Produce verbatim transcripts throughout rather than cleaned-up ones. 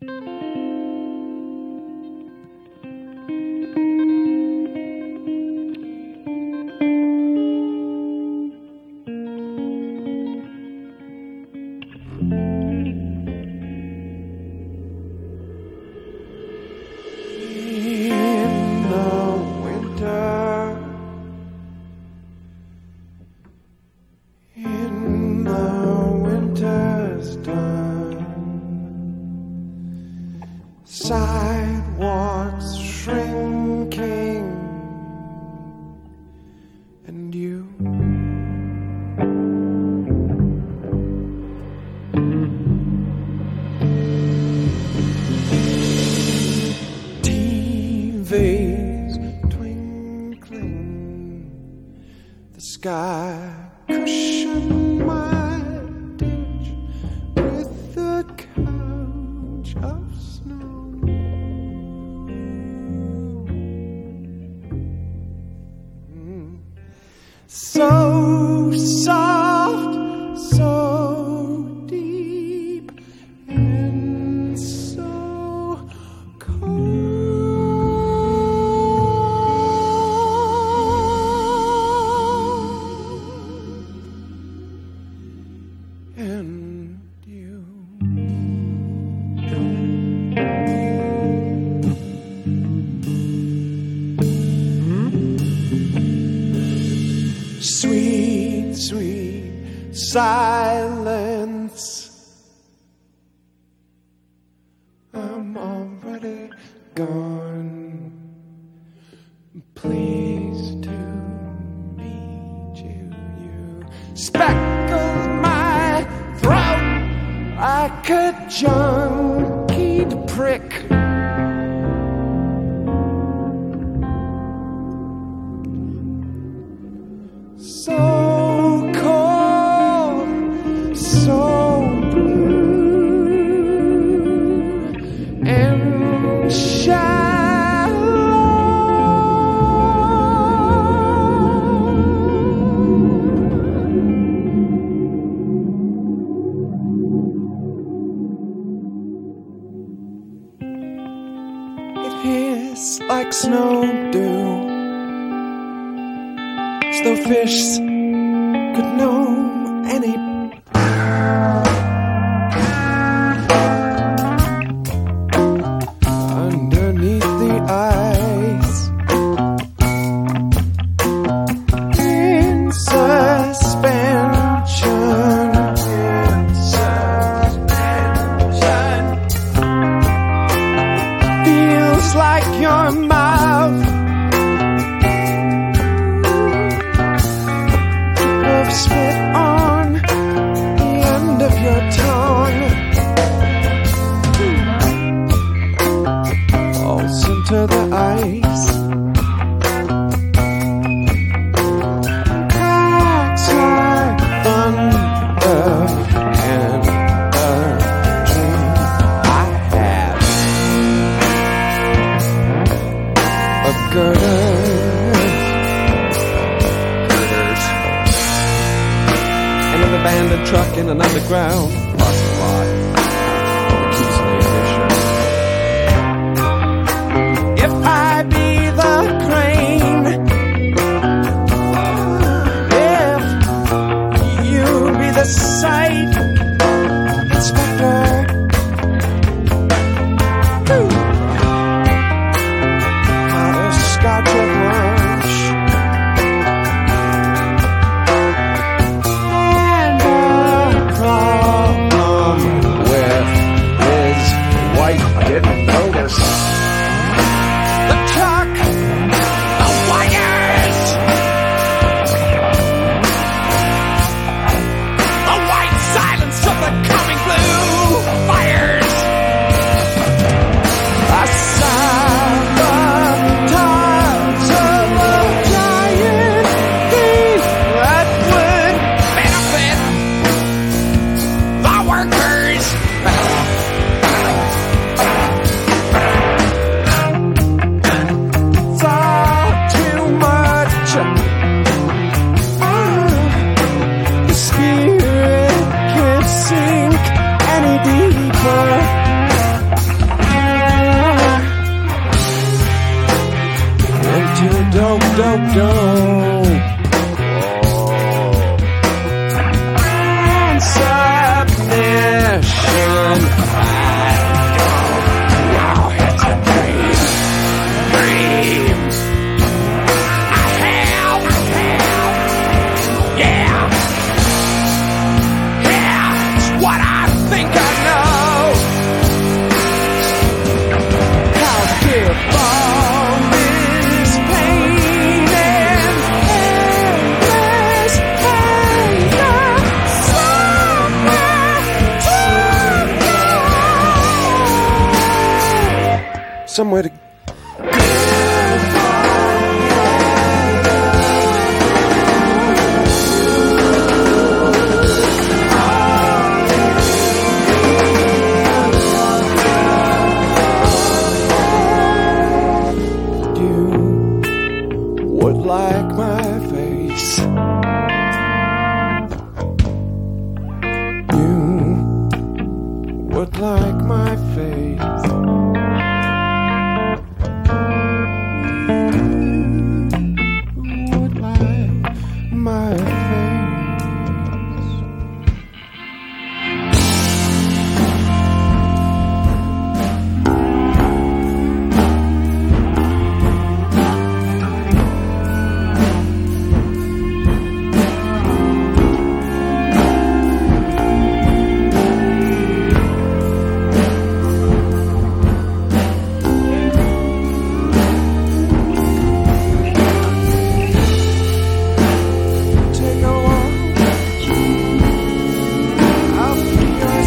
Sidewalks shrinking, and you T Vs twinkling, the sky cushion my ditch with a couch of snow. So soft, so deep, and so cold. And you sweet, sweet silence. I'm already gone. Pleased to meet you. You speckled my throat like a junkied prick. So cold, so blue, and shallow. It hissed like snow dew, as though fish could know any. Underneath the ice, in suspension, in suspension, feels like your mouth spit on the end of your tongue, falls into the ice, cracks like thunder, and a dream I had of girders. An abandoned truck in an underground parking lot. The keys in the ignition. If I be the crane, if you be the sight inspector, not a scotch of lunch. I didn't notice the truck, the wires, the white silence of the coming blue fires. I sabotage of a giant thief that would benefit the workers. show. And submission. Now it's a dream. Dream. I have, I have. Yeah. Yeah. It's what I think I know. How fearful is pain and endless anger. Somewhere to go. Somewhere to you would like my face. You would like my face. You would like my face. Take a walk up your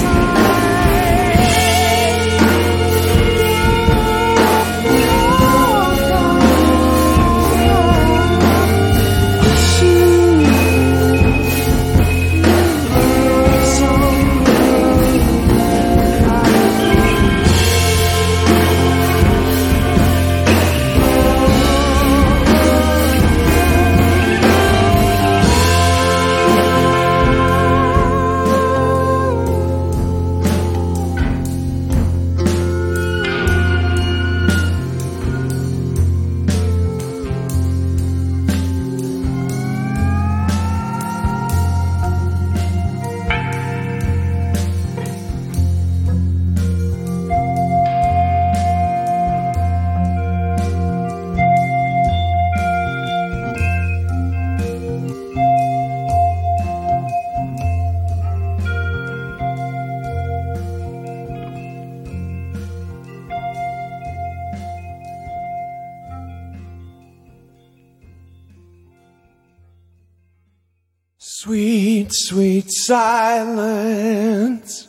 sweet, sweet silence.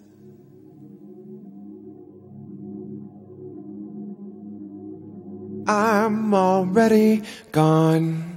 I'm already gone.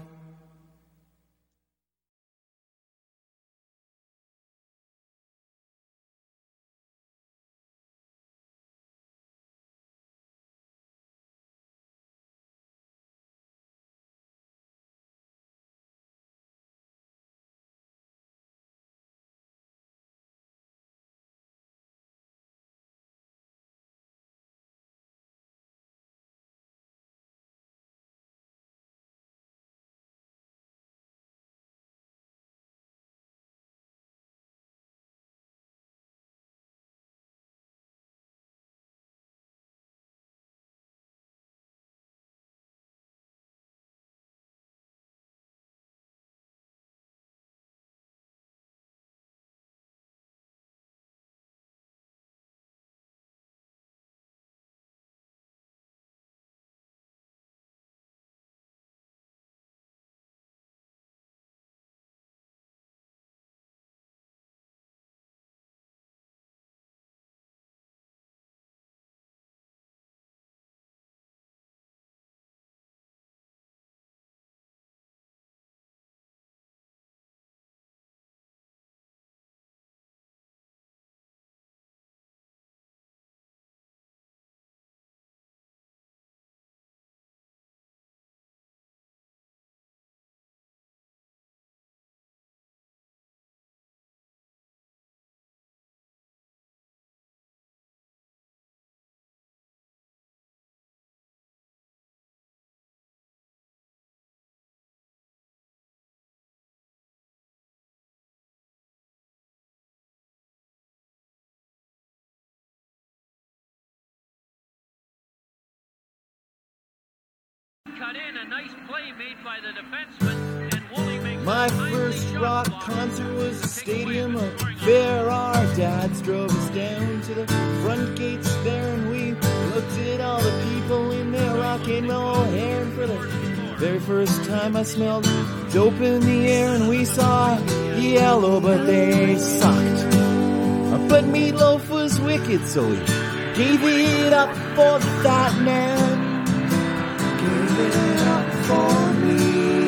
got in. A nice play made by the defenseman, and Woolley makes My a timely first shot rock block concert was to a take away stadium the of scoring fair. Our dads drove us down to the front gates there, and we looked at all the people in their rock and roll hair. And for the very first time I smelled dope in the air, and we saw Yellow, but they sucked. But Meatloaf was wicked, so we gave it up for that man. Gave it up for me.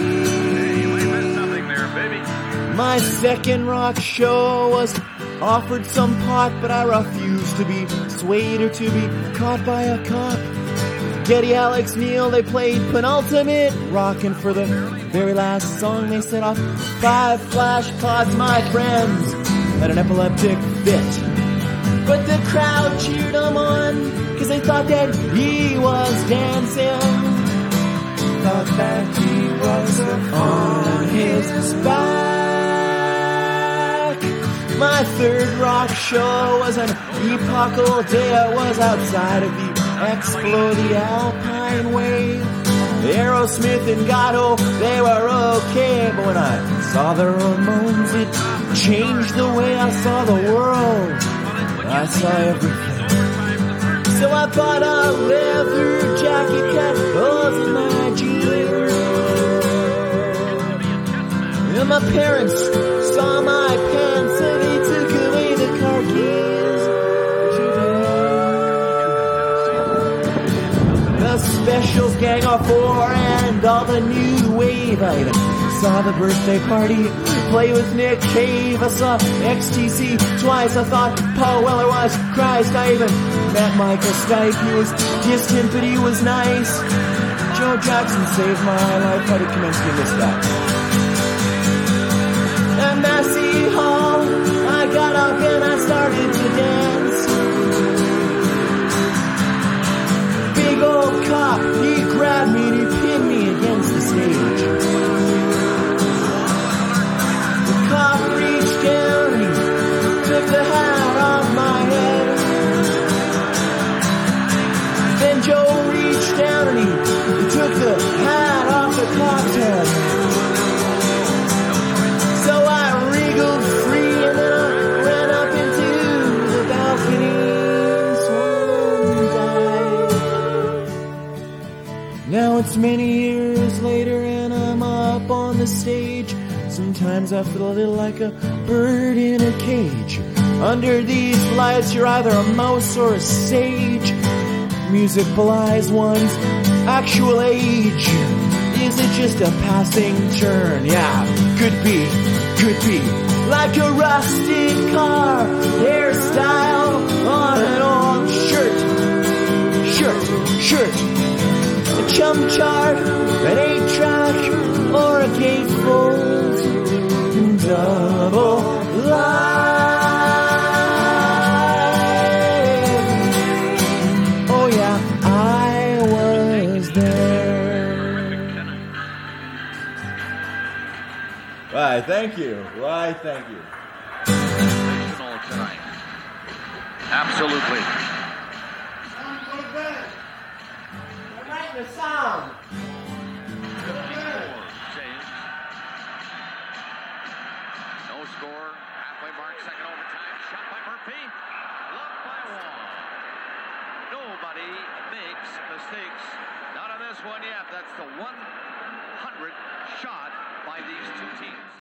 My second rock show was offered some pot, but I refused to be swayed or to be caught by a cop. Geddy, Alex, Neil, they played penultimate rock, and for the very last song they set off five flash pods. My friends had an epileptic fit, but the crowd cheered him on, cause they thought that he was dancing. Thought that he was on his back. My third rock show was an epochal day. I was outside of the Explode the Alpine Way. Aerosmith and Gatto, they were okay, but when I saw the Ramones, it changed the way I saw the world. I saw everything. So I bought a leather jacket, cut holes in my jeans. And my parents saw my pants, and they took away the car keys. The Specials, Gang of Four, and all the new wave. I even saw the birthday party, play with Nick Cave. I saw X T C twice. I thought Paul Weller was Christ. I even met Michael Stipe. He was distant, but he was nice. Joe Jackson saved my life. How did Kaminsky miss that? At Massey Hall, I got up and I started to dance. Big old cop, he grabbed me and he pinned me against the stage. The cop reached down and he took the hat off my head. Then Joe reached down and he, he took the hat off the cop's head. So I wriggled free and then I ran up into the balcony. Now it's many years later and I'm up on the stage. Sometimes I feel a little like a bird in a cage. Under these lights you're either a mouse or a sage. Music belies one's actual age. Is it just a passing turn? Yeah, could be, could be. Like a rusted car hairstyle on an old shirt. Shirt, shirt. A chum chart, an eight track, or a gatefold double live. Oh yeah, I was there. Why, thank you. Why, thank you. Sensational tonight. Absolutely. The sound. No score. Halfway mark, second overtime. Shot by Murphy. Blocked by Wall. Nobody makes mistakes. Not on this one yet. That's the one hundredth shot by these two teams.